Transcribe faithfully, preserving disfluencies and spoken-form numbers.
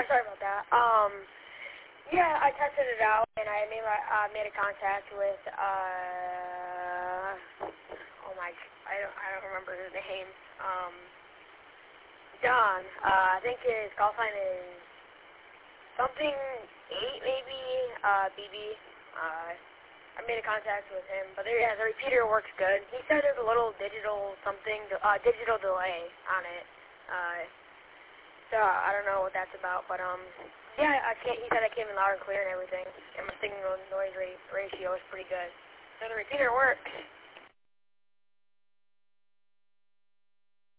I'm sorry about that. Um, yeah, I tested it out, and I made my uh, made a contact with uh, oh my, I don't I don't remember his name. Um, Don. Uh, I think his call sign is something eight maybe. Uh, B B. Uh, I made a contact with him, but there, yeah, the repeater works good. He said there's a little digital something, uh, digital delay on it. Uh, so I don't know what that's about, but um, yeah, I can't, he said I came in loud and clear and everything, and my signal noise rate ratio is pretty good. So the repeater works.